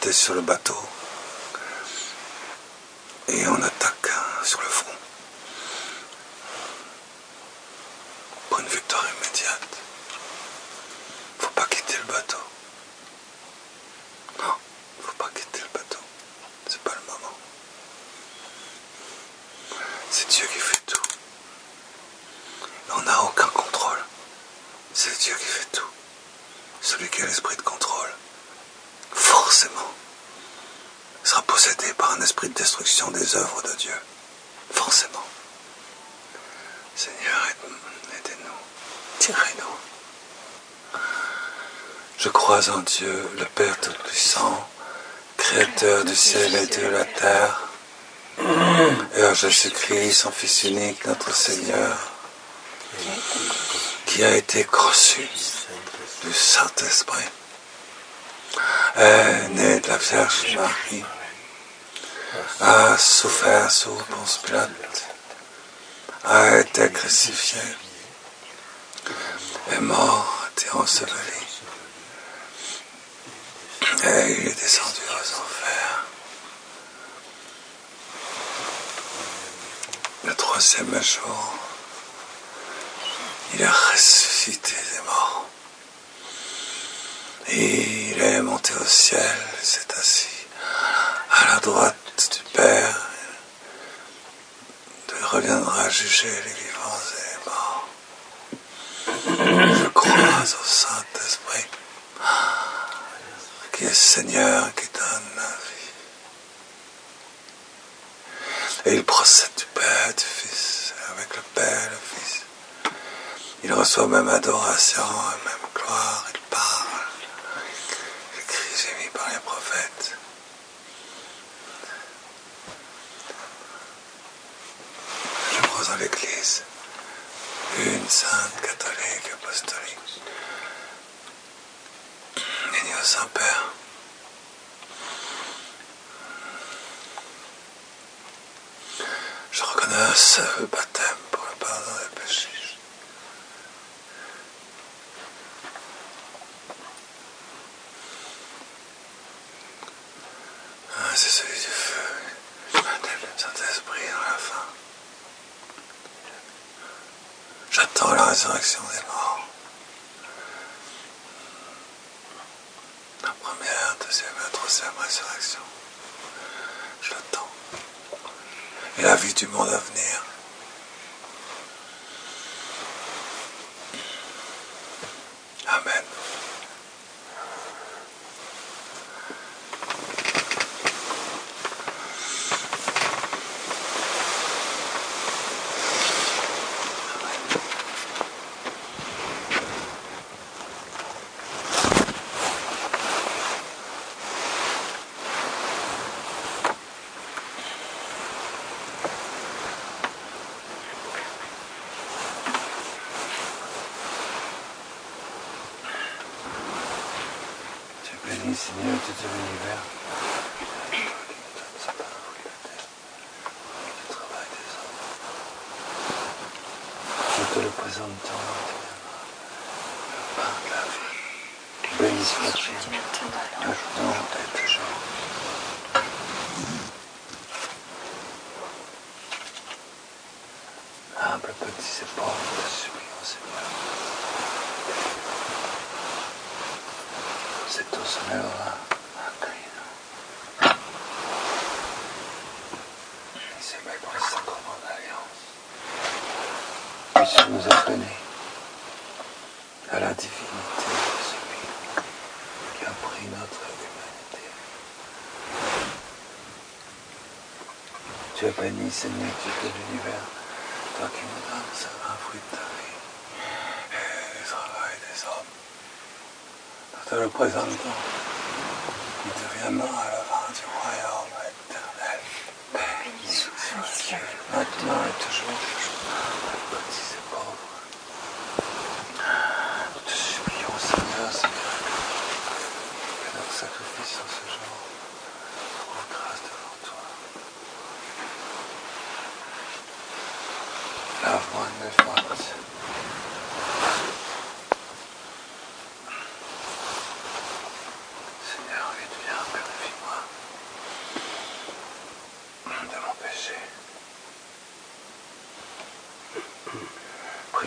monter sur le bateau et on attaque sur le front pour une victoire immédiate. Faut pas quitter le bateau. Non, faut pas quitter le bateau. C'est pas le moment. C'est Dieu qui fait tout. On n'a aucun contrôle. C'est Dieu qui fait tout. Celui qui a l'esprit de contrôle, forcément, sera possédé par un esprit de destruction des œuvres de Dieu. Forcément. Seigneur, aidez-nous. Tirez-nous. Je crois en Dieu, le Père Tout-Puissant, Créateur du ciel et de la terre, et en Jésus-Christ, son Fils unique, notre Seigneur, qui a été conçu du Saint-Esprit, est né de la Vierge Marie, a souffert sous Ponce Pilate, a été crucifié, est mort, a été enseveli, et il est descendu aux enfers. Le troisième jour, il est ressuscité des morts. Et il est monté au ciel, il s'est assis à la droite du Père. Il reviendra juger les vivants et les morts. Je crois au Saint-Esprit, qui est Seigneur, qui donne la vie. Et il procède du Père et du Fils, avec le Père et le Fils. Il reçoit même adoration et même gloire, il parle. L'écrit gémi par les prophètes. Je crois en l'Église, une sainte, catholique, apostolique, unie au Saint-Père. Je reconnais un seul baptême pour le pardon des péchés. C'est celui du feu, le baptême du Saint-Esprit dans la fin. J'attends la résurrection des morts. La première, deuxième et la troisième résurrection. Je l'attends. Et la vie du monde à venir. Amen. Béni Seigneur, tout l'univers, toi qui me donnes ce pain fruit de la terre, du travail des hommes. Nous te le présentons dans tes mains, le pain de la vie. Béni sois-tu, maintenant et toujours. Humble, petits et pauvres, te supplions Seigneur. C'est tout ce là, accueille-nous. Et célèbre le sacrement d'alliance. Puissions nous appeler à la divinité de celui qui a pris notre humanité. Tu es béni, Seigneur, Dieu de l'univers, toi qui me donnes ce vin fruit de ta vie et du travail des hommes. Nous te le présentons, il deviendra le vin du royaume éternel. Béni soit Dieu, maintenant et toujours, petits et pauvres. Nous te supplions, Seigneur, que notre sacrifice en ce jour trouve grâce devant toi. Lave-moi de mes fautes. Seigneur, viens, purifie-moi.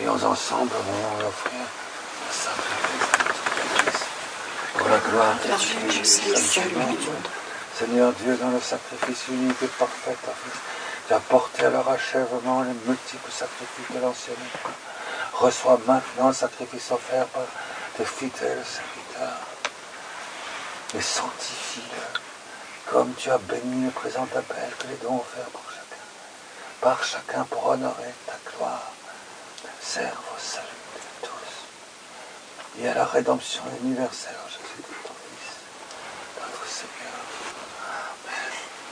Prions ensemble, allons offrir le sacrifice de notre Christ. Pour la gloire de Dieu, salut du monde. Seigneur Dieu, dans le sacrifice unique et parfait, tu as porté à leur achèvement les multiples sacrifices de l'ancienne époque. Reçois maintenant le sacrifice offert par tes fidèles serviteurs et sanctifie-le, comme tu as béni le présent appel que les dons offerts par chacun pour honorer ta gloire, serve au salut de tous et à la rédemption universelle en Jésus-Christ, ton Fils, notre Seigneur. Amen.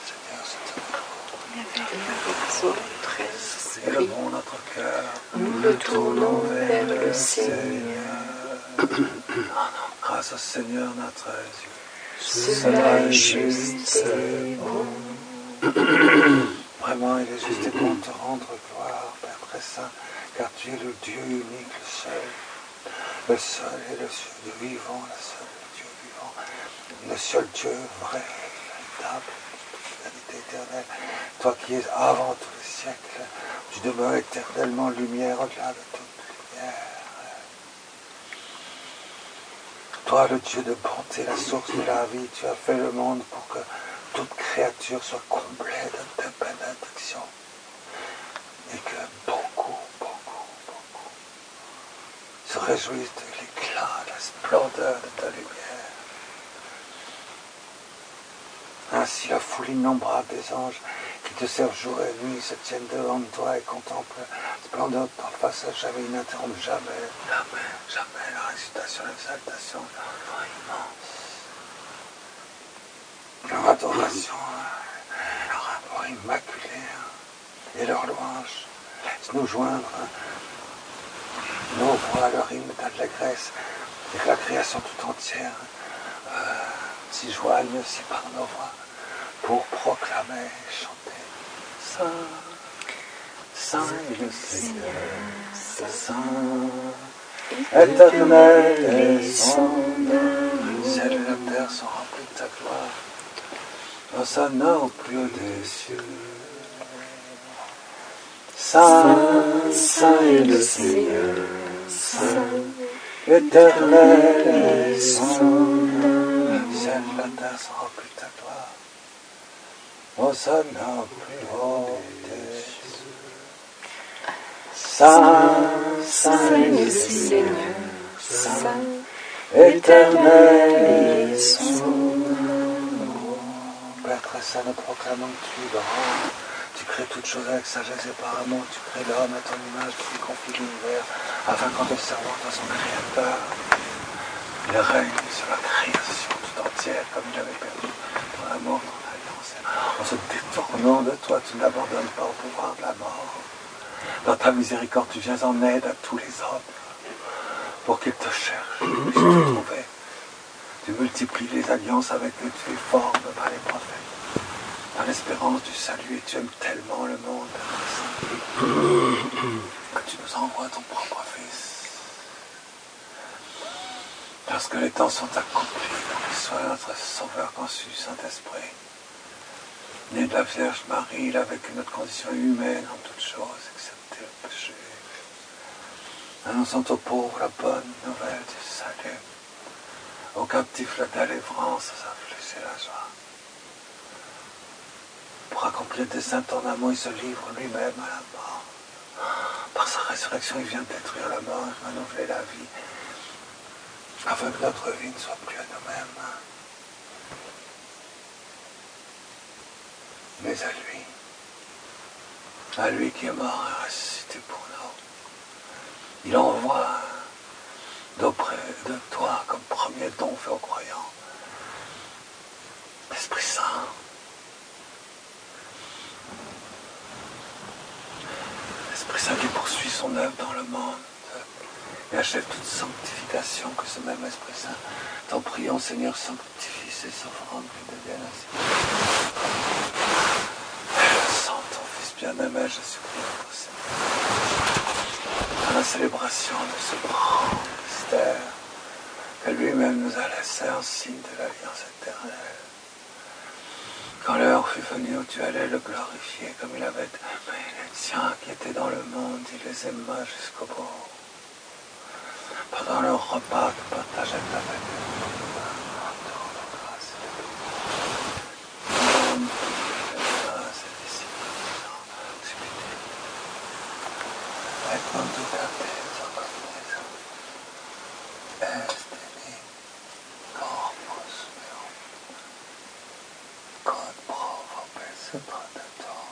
Seigneur, c'est ton élevons notre cœur, nous le tournons vers le Seigneur. Grâce au Seigneur notre Dieu. Cela est juste et bon. Vraiment, il est juste et bon de te rendre gloire, Père très saint, car tu es le Dieu unique, le seul et le Dieu vivant, le seul Dieu vivant, le seul Dieu vrai, véritable, vérité éternelle. Toi qui es avant tous les siècles, tu demeures éternellement lumière au-delà de toute lumière. Toi, le Dieu de bonté, la source de la vie, tu as fait le monde pour que toute créature soit comblée de ta bénédiction. Et que beaucoup se réjouissent de l'éclat, de la splendeur de ta lumière. Ainsi, la foule innombrable des anges qui te servent jour et nuit se tiennent devant toi et contemplent la splendeur de ta face à jamais, ils n'interrompent jamais la récitation, l'exaltation, leur immense. Leur adoration, leur rapport immaculé et leur louange laissent nous joindre nos voix, leur hymne d'allégresse et que la création tout entière s'y joigne aussi par nos voix pour proclamer et chanter Saint, Saint est le Seigneur, Saint, éternel est son nom. Le ciel et la terre sont remplis de ta gloire. Hosanna au plus haut des cieux. Saint, Saint est le Seigneur, Saint, éternel est son nom. Le ciel et la terre sont remplis de ta gloire. Hosanna au plus haut des cieux. Saint, Saint est le Seigneur, Saint, éternel est son nom. Père très saint, nous proclamons que tu es grand. Tu crées toutes choses avec sagesse et par amour. Tu crées l'homme à ton image, tu lui confies l'univers, afin qu'en te servant à son Créateur, il règne sur la création tout entière, comme il avait perdu ton amour, ton alliance. En se détournant de toi, tu n'abandonnes pas au pouvoir de la mort. Dans ta miséricorde, tu viens en aide à tous les hommes, pour qu'ils te cherchent, puissent te trouver. Tu multiplies les alliances avec que tu es formes par les prophètes, dans l'espérance du salut, et tu aimes tellement le monde, que tu nous envoies ton propre Fils. Lorsque les temps sont accomplis, pour qu'il soit notre Sauveur conçu, Saint-Esprit, né de la Vierge Marie, il a vécu notre condition humaine en toutes choses, excepté le péché. Annonçant aux pauvres la bonne nouvelle du salut, aux captifs la délivrance, aux affligés la joie. Pour accomplir des saints en amour, il se livre lui-même à la mort. Par sa résurrection, il vient détruire la mort et renouveler la vie, afin que notre vie ne soit plus à nous-mêmes, mais à lui qui est mort et ressuscité pour nous. Il envoie d'auprès de toi comme premier don fait aux croyants l'Esprit Saint. L'Esprit Saint qui poursuit son œuvre dans le monde et achève toute sanctification, que ce même Esprit Saint, t'en prions, Seigneur, sanctifie ces offrandes qui deviennent ainsi. Et le sang de ton Fils bien-aimé, Jésus-Christ, notre Seigneur, dans la célébration de ce grand mystère que lui-même nous a laissé en signe de l'alliance éternelle. Quand l'heure fut venue où tu allais le glorifier comme il avait aimé les siens qui étaient dans le monde, il les aima jusqu'au bout. Pendant leur repas, tu partageais avec eux. Et quando catezo conteso, est in corpus meum, quod provo per predator.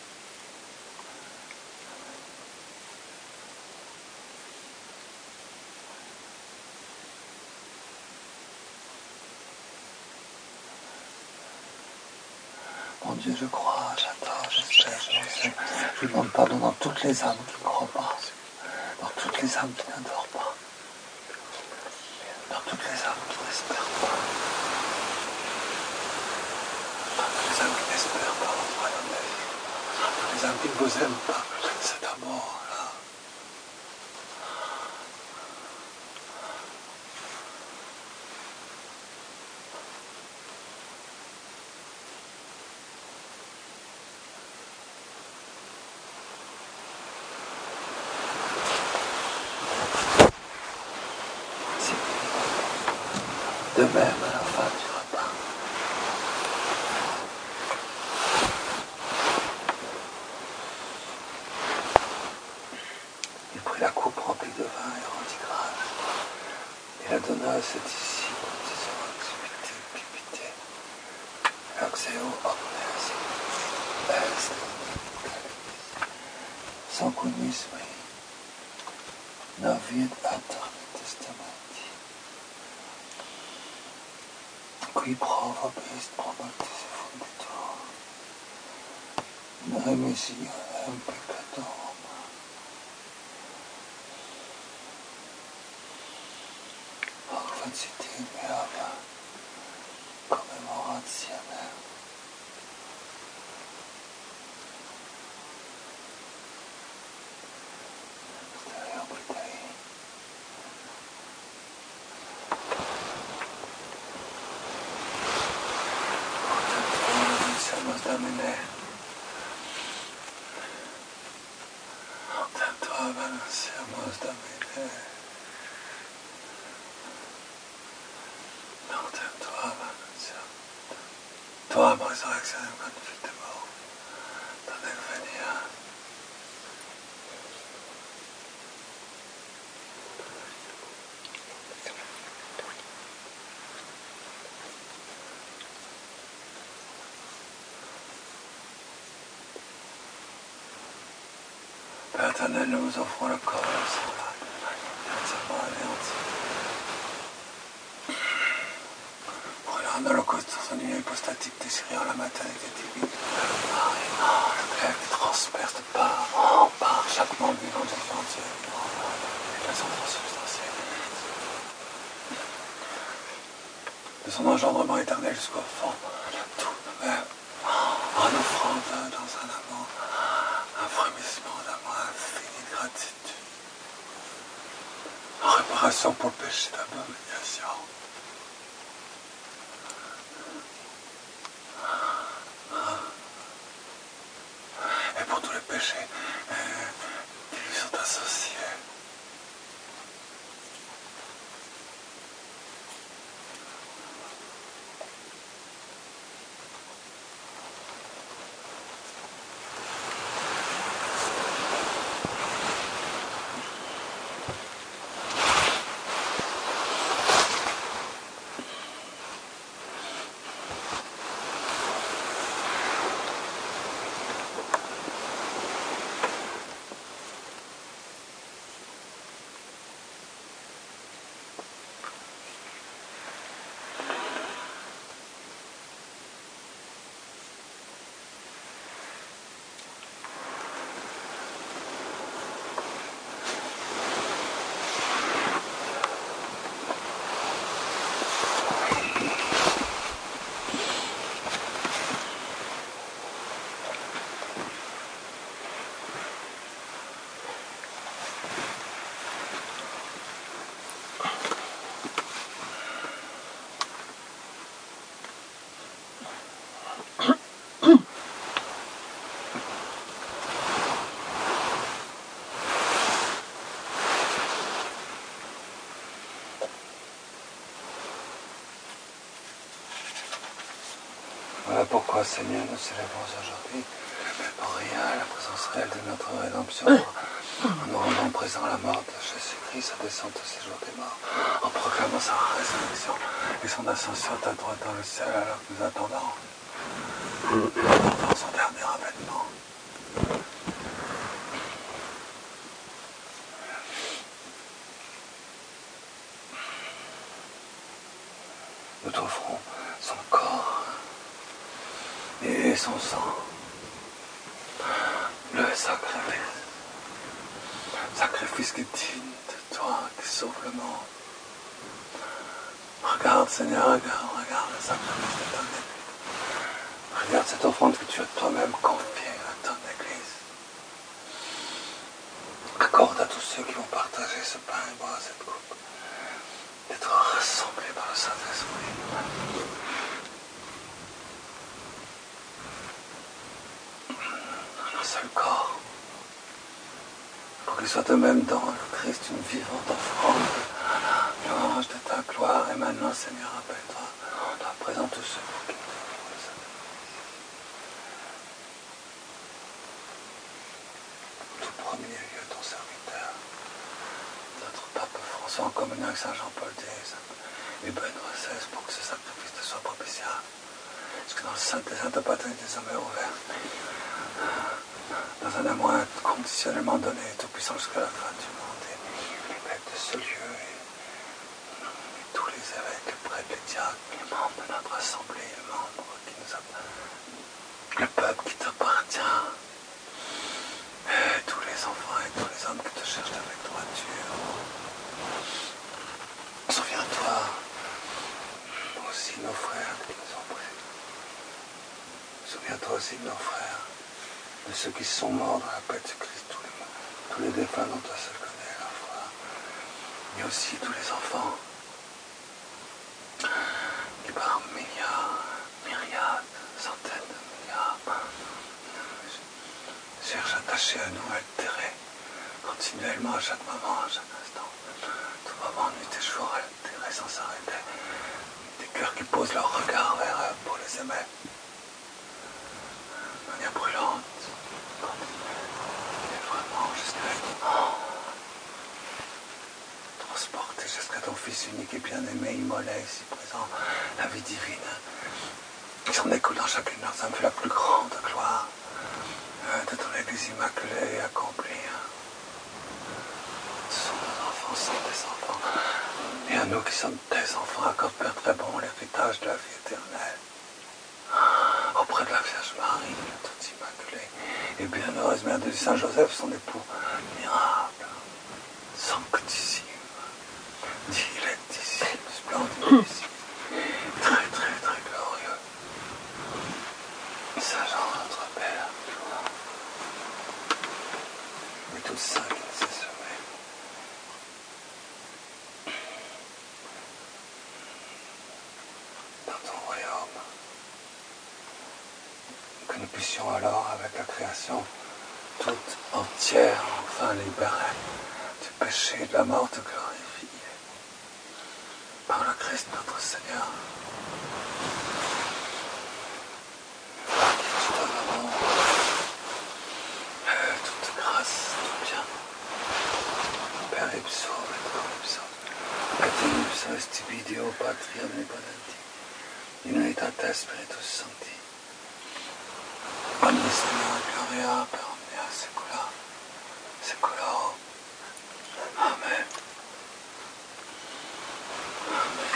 Mon Dieu, je crois, j'attends, j'espère, je demande pardon dans toutes les âmes qui ne croient pas, dans toutes les âmes qui n'adorent pas, dans toutes les âmes qui n'espèrent pas, dans toutes les âmes qui n'espèrent pas au royaume de la vie, dans toutes les âmes qui ne vous aiment pas, cet amour-là. De même, à la fin du repas, il prit la coupe remplie de vin et rendit grâce. Il la donna à ses disciples en disant exupité, pipité, laxeo omnes est sanguinismi, navit aeternam testamenti. Qui prova est promotis funditur, in remissia peccatorum. Facite meava commemoratione. Domine, tanto avanziamos Domine, non tanto avanziamo. Toi, ma résurrection, quand tu étais mort, ton venir. Père éternel, nous vous offrons le corps et le sang, entièrement anéanti. Brûlant en holocauste sur son union hypostatique, déchirant la maternité divine. Marie, le glaive qui transperce de part en part chaque membre vivant de Dieu entier, et de son transubstantiel. De son engendrement éternel jusqu'au fond, tout de même, en offrande dans un amour, un frémissement d'amour infini de gratitude, en réparation pour le péché d'abomination. Et pour tous les péchés qui lui sont associés. pourquoi, Seigneur, nous célébrons aujourd'hui pour rien la présence réelle de notre rédemption, en nous rendant présents à la mort de Jésus-Christ, sa descente au séjour des morts, en proclamant sa résurrection et son ascension à ta droite dans le ciel, alors que nous attendons son dernier avènement. Nous t'offrons son corps et son sang, le sacrifice qui est digne de toi, qui sauve le monde. Regarde, Seigneur, regarde le sacrifice de ton Église. Regarde cette offrande que tu as toi-même confiée à ton Église. Accorde à tous ceux qui vont partager ce pain et boire cette coupe d'être rassemblés par le Saint-Esprit. Un seul corps. Pour qu'il soit de même dans le Christ une vivante offrande. Louange de ta gloire. Et maintenant, Seigneur, rappelle-toi, on te présente tous ceux pour qui nous offrons le sacrifice. En tout premier lieu, ton serviteur, notre pape François, en communion avec Saint Jean-Paul X et Benoît XVI, pour que ce sacrifice te soit propitiable. Parce que dans le sein des saintes patries des hommes est ouvert, dans un amour inconditionnellement donné, tout-puissant jusqu'à la fin du monde, et l'évêque de ce lieu, et tous les évêques, les prêtres, les diacres, les membres de notre assemblée, les membres qui nous appartiennent, le peuple qui t'appartient, et tous les enfants et tous les hommes qui te cherchent avec droiture. Souviens-toi aussi de nos frères qui nous ont pris. Souviens-toi aussi de nos frères, de ceux qui sont morts dans la paix de Christ, tous les défunts dont toi seul connais la foi, mais aussi tous les enfants qui par milliards, myriades, centaines de milliards cherchent attachés à nous, altérés, continuellement, à chaque moment, à chaque instant, tout moment, nuit et jour, altérés sans s'arrêter, des cœurs qui posent leur regard vers eux pour les aimer, de manière brûlante, et vraiment transporté jusqu'à ton Fils unique et bien-aimé, immolé ici présent, la vie divine, qui s'en écoule dans chacune de leurs âmes, fait la plus grande gloire de ton Église immaculée et accomplie. Ce sont nos enfants, ce sont tes enfants, et à nous qui sommes tes enfants, accorde Père très bon l'héritage de la vie éternelle, auprès de la Vierge Marie, toute immaculée, et bienheureuse Mère de Saint Joseph, son époux miracle, sanctissime, dilectissime, splendidissime, très très très glorieux, Saint Jean notre Père, et tous saints qui nous aient sauvés. Dans ton royaume, que nous puissions alors, avec la création toute entière, enfin libérée du péché et de la mort, te glorifier. Par le Christ notre Seigneur, par qui tu donnerons toute grâce, tout bien. Per ipso et cor ipso, et ipso est Video Patria omnipotenti, in unitate Spiritus Sancti. Omnis Deo gloria per omnia saecula saeculorum. Amen. Amen.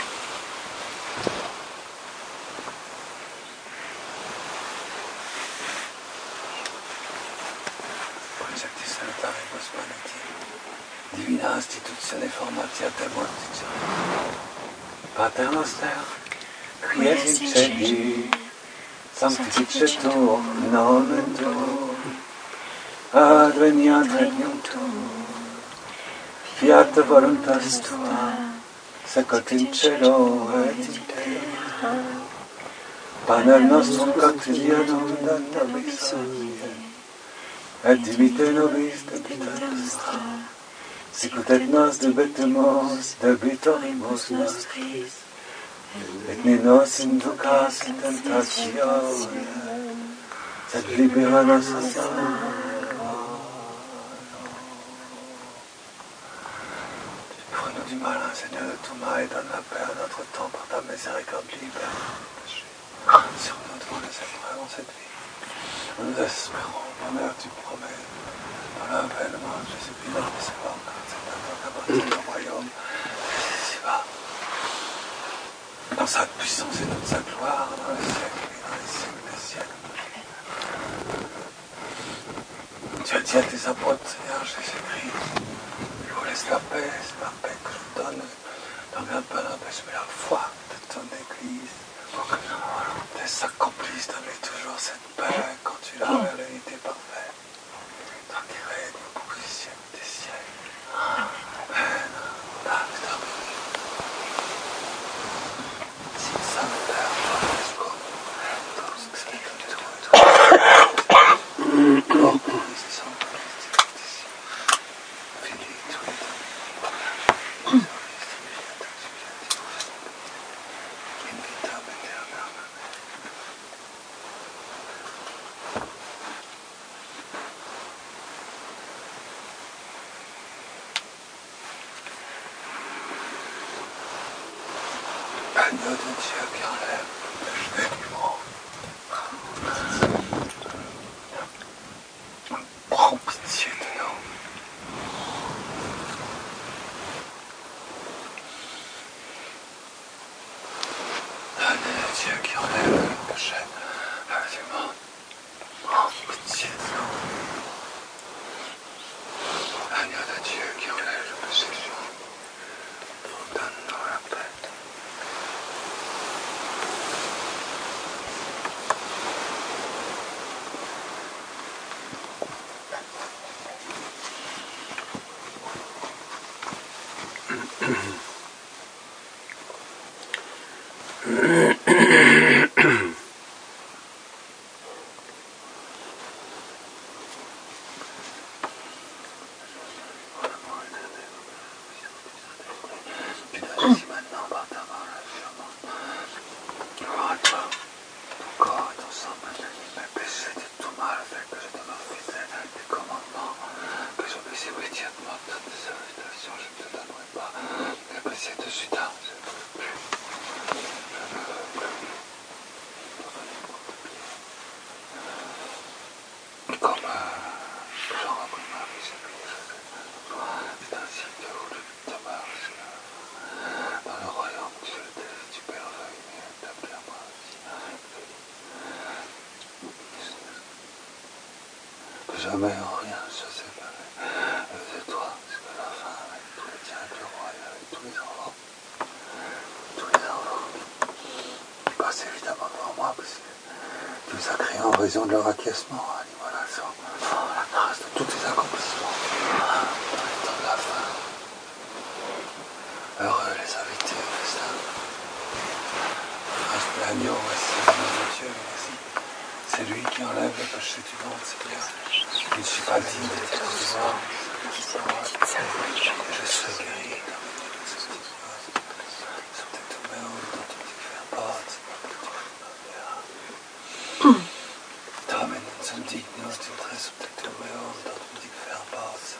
Projecti salutaribus maniti, divina institutione formatia te morticia. Pater noster, qui es in celi, sanctificetur nomen tuum, adveniat regnum tuum, fiat voluntas tua, sicut in cielo et in terra. Panem nostrum quotidianum da nobis hodie, et dimitte nobis debita nostra, sicut et nos debitemus debitorimus nostris, et ninos inducas in tentazione, sed libera nos a Prenons du malin, Seigneur, de tout mal et donne la paix à notre temps par ta miséricorde libère nos péchés. Sur nous devant les épreuves en cette vie. Nous espérons, bonheur, tu promets, dans l'avènement de Jésus-Christ, notre Seigneur, c'est à toi qu'appartient le royaume, ici-bas, dans sa puissance et toute sa gloire, dans les siècles et dans les siècles des siècles. Tu as dit à tes apôtres, Seigneur Jésus-Christ, je vous laisse la paix, c'est la paix que je vous donne. Ne regarde pas l'empêche, mais la foi de ton Église, pour que nos volontés s'accomplissent. Donne-lui toujours cette paix quand tu l'as vers l'unité parfaite. Toi qui règnes pour les siècles des siècles. Amen. Dank dat si sam Père, toi l'espoir, tout ce que c'est que tu trouves. Agneau de Dieu qui enlève le péché du monde, prends pitié de nous. Agneau de Dieu qui enlève le péché du monde, prends pitié de nous. Agneau de Dieu qui enlève le péché du monde, donne-nous la paix. Ici maintenant par ta main, gloire à toi, ton corps et ton sang, mes péchés de tout mal fait que je demeure fidèle à tes commandements, que j'obéisse immédiatement à tes salutations, je ne te donnerai pas les péchés de Judas, je ne veux plus, comme Jean-Marie Marie, c'est ainsi que vous demeurez, Seigneur. Dans le royaume de Dieu, tu Père réuni et établi à moi aussi. Que jamais en rien je se séparer de toi jusqu'à la fin, avec tous les tiens, avec le roi et avec tous les enfants. Tous les enfants qui passent évidemment devant moi, parce que tu les as créés en raison de leur acquiescement à l'immolation, la grâce de tous tes accomplissements dans les temps de la fin. Heureux les invités au festin. Grâce de l'agneau, voici l'agneau de Dieu, voici. C'est lui qui enlève le péché du monde, Seigneur. Je ne suis pas digne de tes recevoir. Je serai guéri dans tes domaines, dans ton divin porte. Damen som digna och tillträds upp till mig och att de digna basen.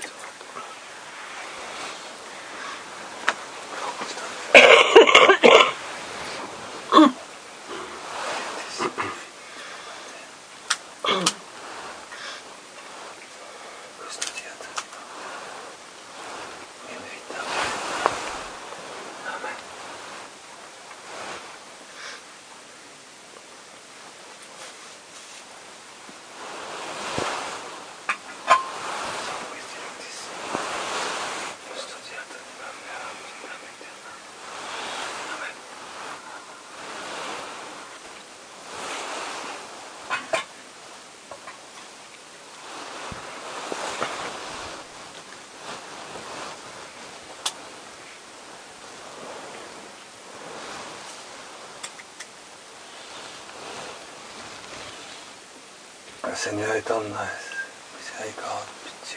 Le Seigneur est tendresse, miséricorde, pitié.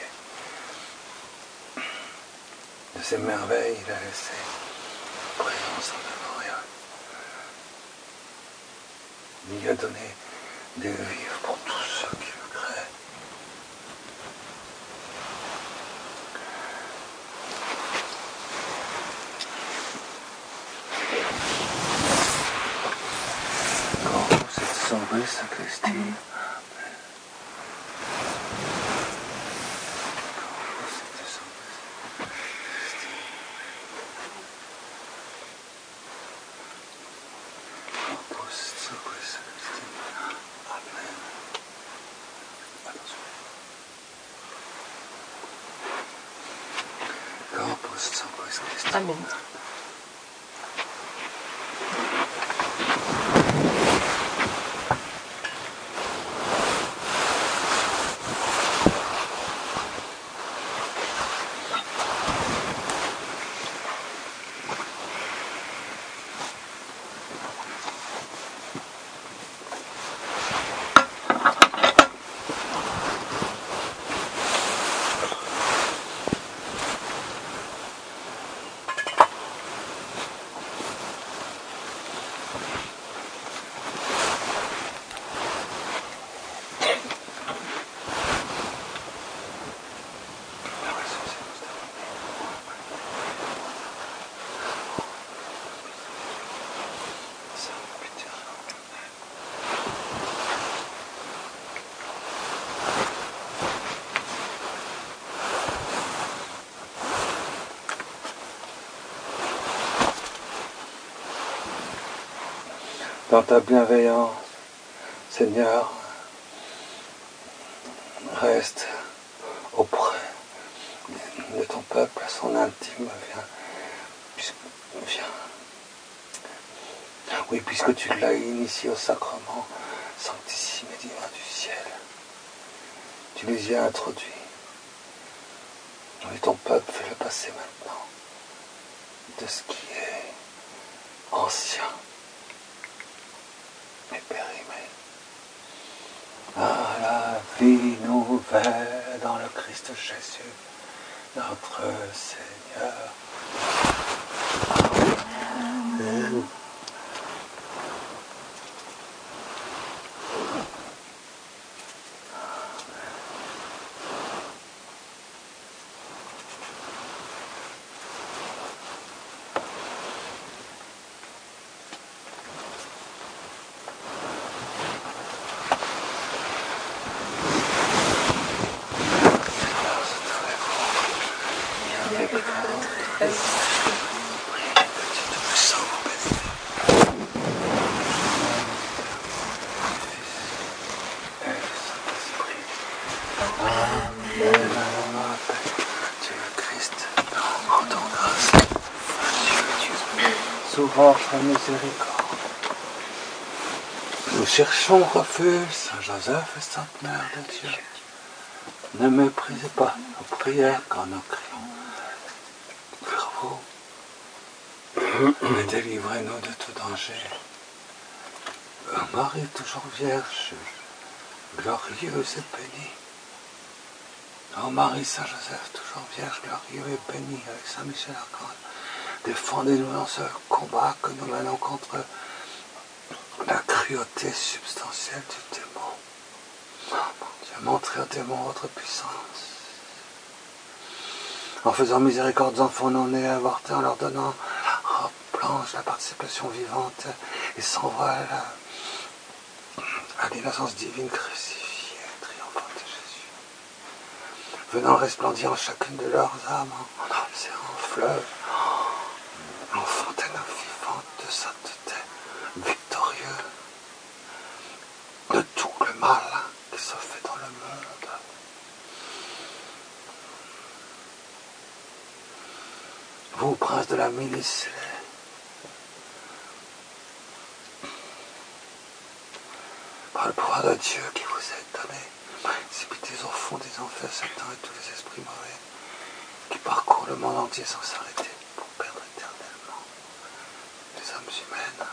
De ses merveilles, il a laissé présence en mémorial. Il a donné des vies pour tous ceux qui le créent. Quand c'est sauvé, sacristie. Amen. Dans ta bienveillance, Seigneur, reste auprès de ton peuple, à son intime, viens. Oui, puisque tu l'as initié au sacrement sanctissime et divin du ciel, tu les y as introduits. Oui, ton peuple, fais-le passer maintenant de ce qui est ancien et périmé à la vie nouvelle dans le Christ Jésus, notre Seigneur. Amen. Souvent, ta miséricorde. Nous cherchons refuge, Saint Joseph et Sainte Mère de Dieu. Ne méprisez pas nos prières quand nous crions vers vous. Mais délivrez-nous de tout danger. Marie toujours vierge, glorieuse et bénie. Ô Marie, Saint Joseph, toujours vierge, glorieux et béni, avec Saint Michel Archange. Défendez-nous dans ce combat que nous menons contre la cruauté substantielle du démon. Dieu, montrez au démon votre puissance. En faisant miséricorde aux enfants non-nés et avortés, en leur donnant la blanche, la participation vivante et sans voile à l'innocence divine crucifiée, triomphante de Jésus. Venant resplendir en chacune de leurs âmes, en océan, en fleuve, en fontaine vivante de sainteté, victorieux de tout le mal qui se fait dans le monde. Vous, prince de la milice, par le pouvoir de Dieu qui vous est donné, précipitez au fond des enfers Satan et tous les esprits mauvais qui parcourent le monde entier sans s'arrêter pour perdre éternellement les âmes humaines.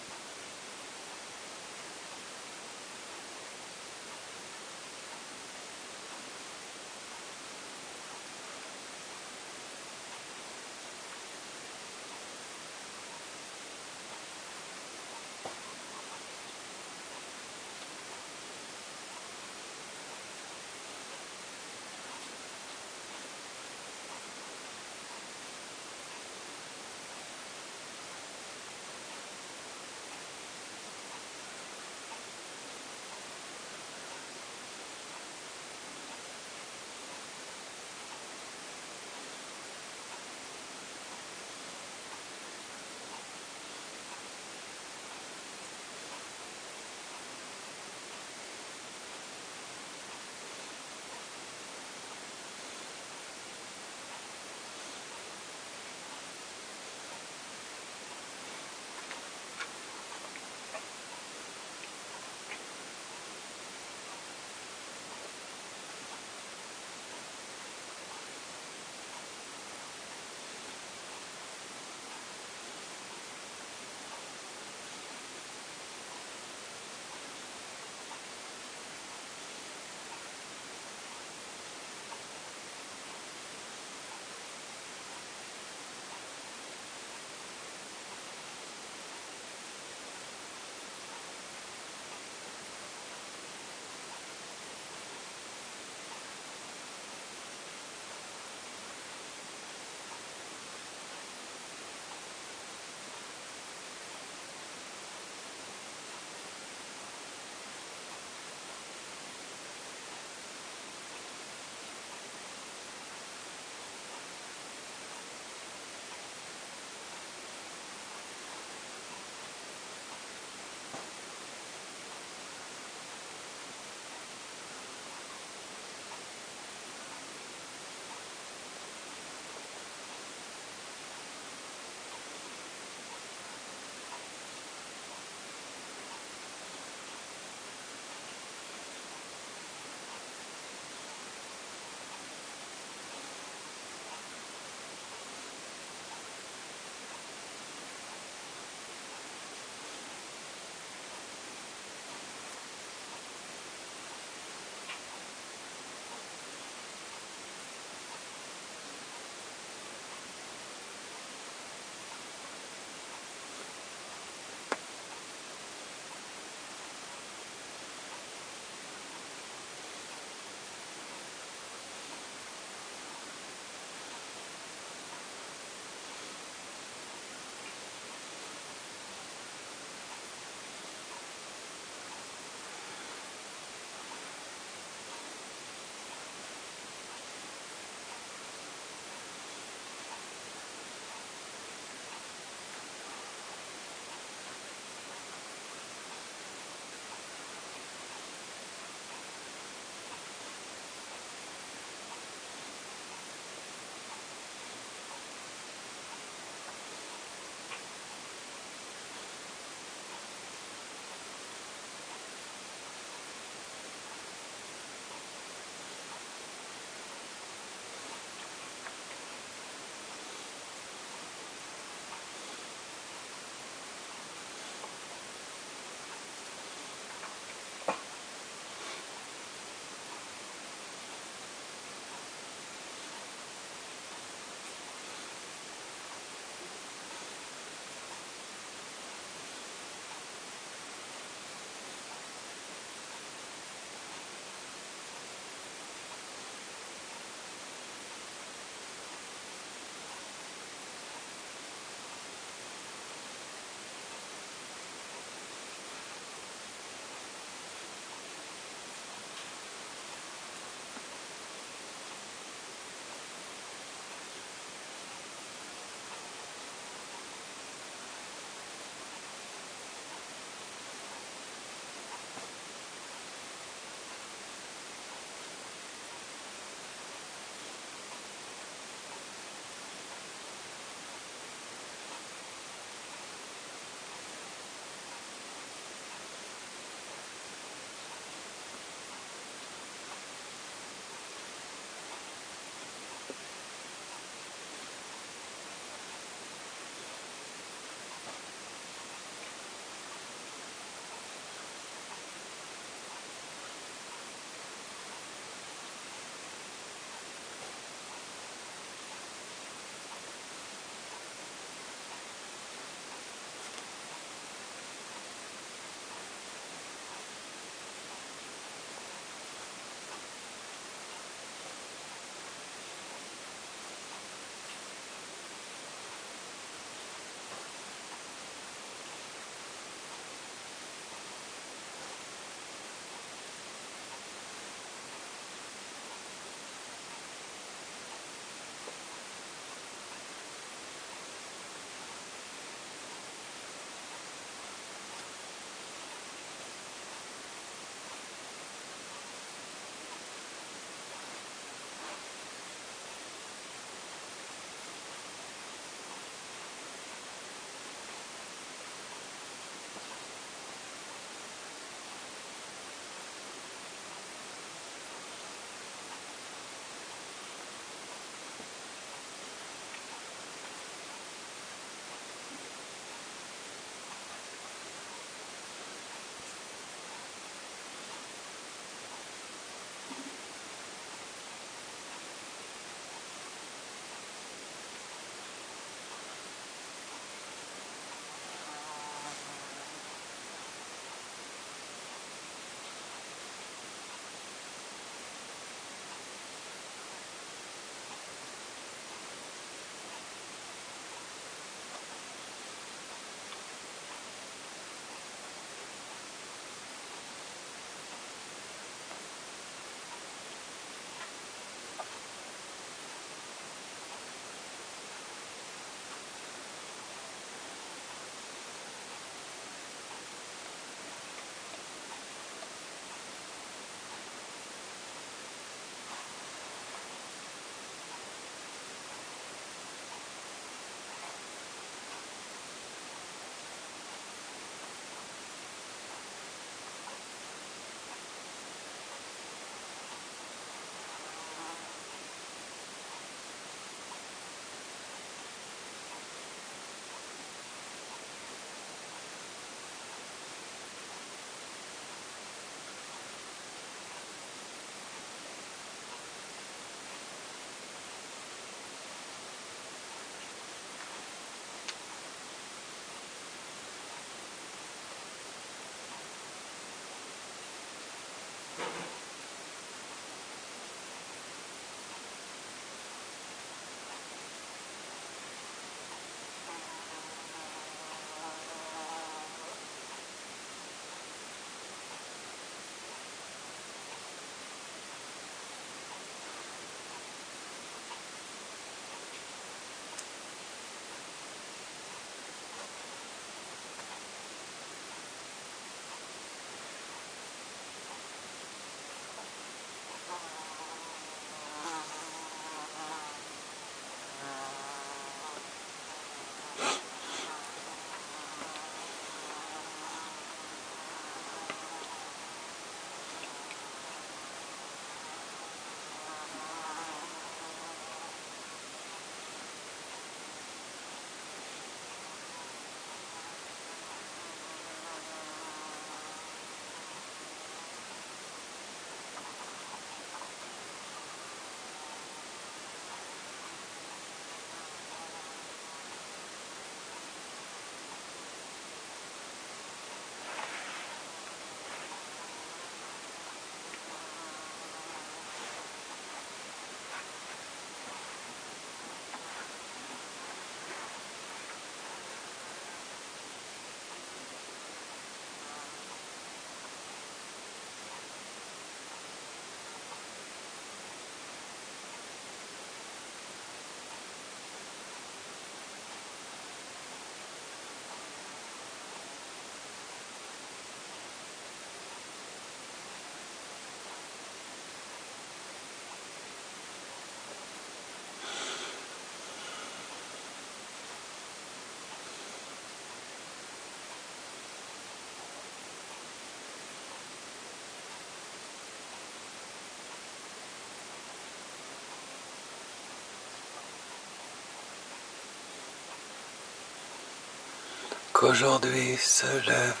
qu'aujourd'hui se lève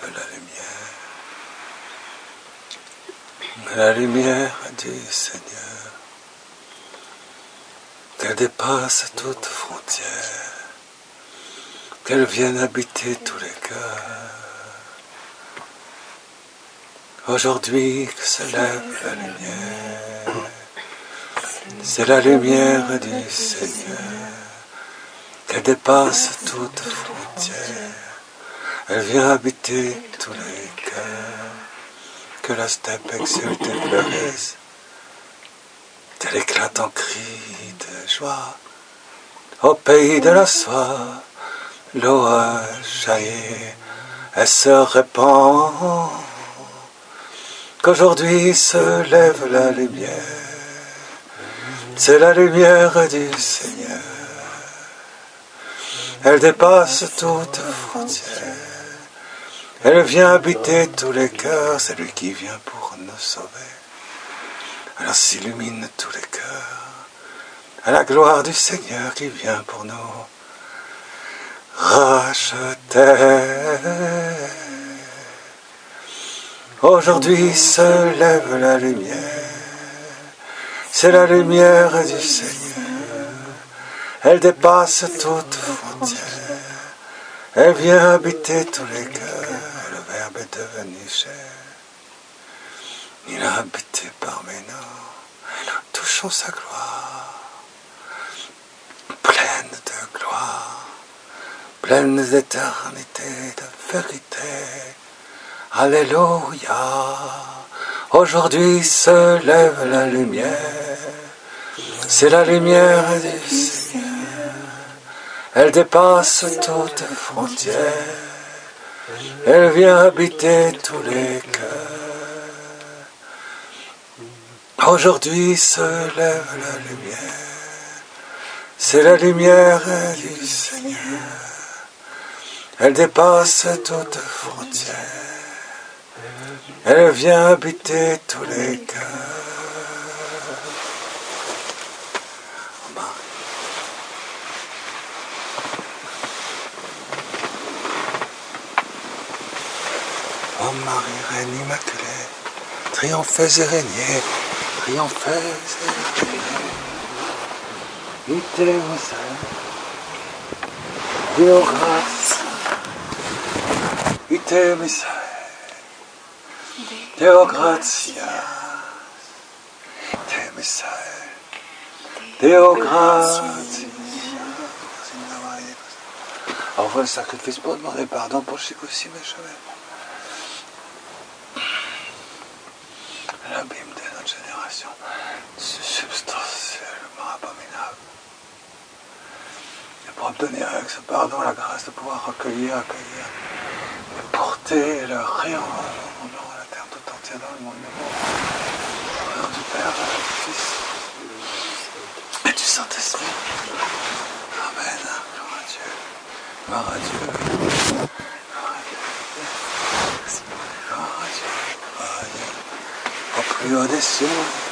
la lumière du Seigneur, qu'elle dépasse toute frontière, qu'elle vienne habiter tous les cœurs. Aujourd'hui se lève la lumière, c'est la lumière du Seigneur, qu'elle dépasse toute frontière, elle vient habiter tous les cœurs. Que la steppe exulte et fleurisse, qu'elle éclate en cris de joie. Au pays de la soie, l'eau a jailli, elle se répand. Qu'aujourd'hui se lève la lumière, c'est la lumière du Seigneur. Elle dépasse toute frontière. Elle vient habiter tous les cœurs, c'est lui qui vient pour nous sauver. Alors s'illumine tous les cœurs, à la gloire du Seigneur qui vient pour nous racheter. Aujourd'hui se lève la lumière, c'est la lumière du Seigneur. Elle dépasse toute frontière, elle vient habiter tous les cœurs. Le Verbe est devenu chair, il a habité parmi nous, touchons sa gloire, pleine de gloire, pleine d'éternité, de vérité. Alléluia, aujourd'hui se lève la lumière, c'est la lumière du Seigneur, elle dépasse toute frontière. Elle vient habiter tous les cœurs. Aujourd'hui se lève la lumière, c'est la lumière du Seigneur. Elle dépasse toute frontière. Elle vient habiter tous les cœurs. Ô Marie, Reine Immaculée, triompheuse et régnée, triompheuse et régnée. Ite Deo gratia, ite Messiah, Deo gratia, ite Messiah, Deo gratia. Offre le sacrifice pour demander pardon pour aussi mes chemins. L'abîme de notre génération, ce substantiellement abominable. Et pour obtenir avec ce pardon la grâce de pouvoir accueillir, et porter le rayon à la terre tout entière dans le monde du monde. Au nom du Père, du Fils et du Saint-Esprit. Amen. Gloire à Dieu. Gloire à Dieu. Gloire à Dieu. Gloire à Dieu. Gloire à Dieu. Au plus haut des cieux.